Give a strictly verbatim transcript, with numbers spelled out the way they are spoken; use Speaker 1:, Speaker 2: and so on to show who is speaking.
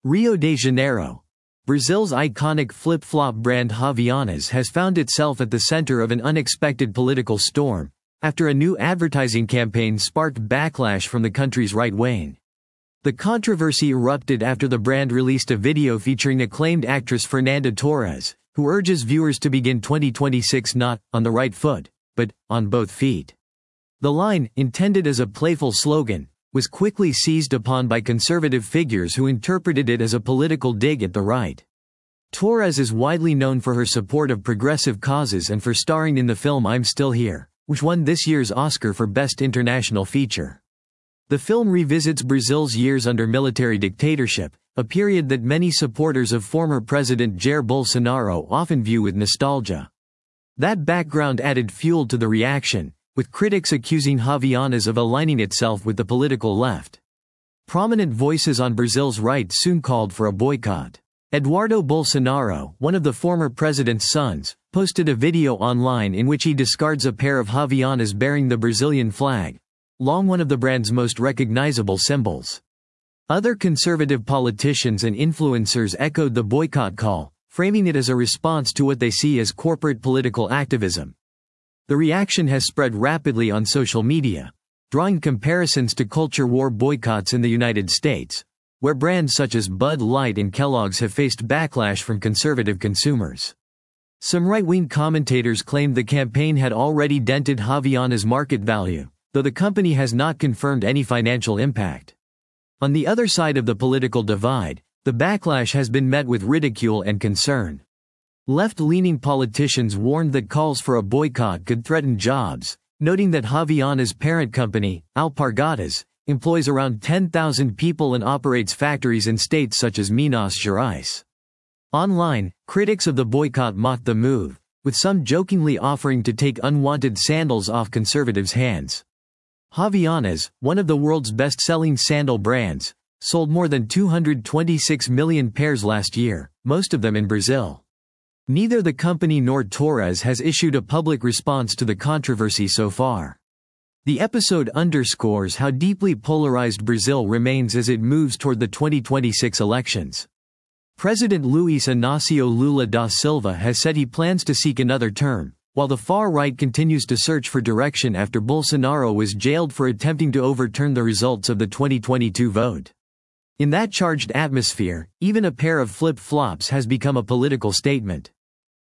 Speaker 1: Rio de Janeiro. Brazil's iconic flip-flop brand Havaianas has found itself at the center of an unexpected political storm, after a new advertising campaign sparked backlash from the country's right wing. The controversy erupted after the brand released a video featuring acclaimed actress Fernanda Torres, who urges viewers to begin twenty twenty-six not on the right foot, but on both feet. The line, intended as a playful slogan, was quickly seized upon by conservative figures who interpreted it as a political dig at the right. Torres is widely known for her support of progressive causes and for starring in the film I'm Still Here, which won this year's Oscar for Best International Feature. The film revisits Brazil's years under military dictatorship, a period that many supporters of former President Jair Bolsonaro often view with nostalgia. That background added fuel to the reaction, with critics accusing Havaianas of aligning itself with the political left. Prominent voices on Brazil's right soon called for a boycott. Eduardo Bolsonaro, one of the former president's sons, posted a video online in which he discards a pair of Havaianas bearing the Brazilian flag, long one of the brand's most recognizable symbols. Other conservative politicians and influencers echoed the boycott call, framing it as a response to what they see as corporate political activism. The reaction has spread rapidly on social media, drawing comparisons to culture war boycotts in the United States, where brands such as Bud Light and Kellogg's have faced backlash from conservative consumers. Some right-wing commentators claimed the campaign had already dented Havaianas' market value, though the company has not confirmed any financial impact. On the other side of the political divide, the backlash has been met with ridicule and concern. Left-leaning politicians warned that calls for a boycott could threaten jobs, noting that Havaianas' parent company, Alpargatas, employs around ten thousand people and operates factories in states such as Minas Gerais. Online, critics of the boycott mocked the move, with some jokingly offering to take unwanted sandals off conservatives' hands. Havaianas, one of the world's best-selling sandal brands, sold more than two hundred twenty-six million pairs last year, most of them in Brazil. Neither the company nor Torres has issued a public response to the controversy so far. The episode underscores how deeply polarized Brazil remains as it moves toward the twenty twenty-six elections. President Luiz Inácio Lula da Silva has said he plans to seek another term, while the far right continues to search for direction after Bolsonaro was jailed for attempting to overturn the results of the twenty twenty-two vote. In that charged atmosphere, even a pair of flip-flops has become a political statement.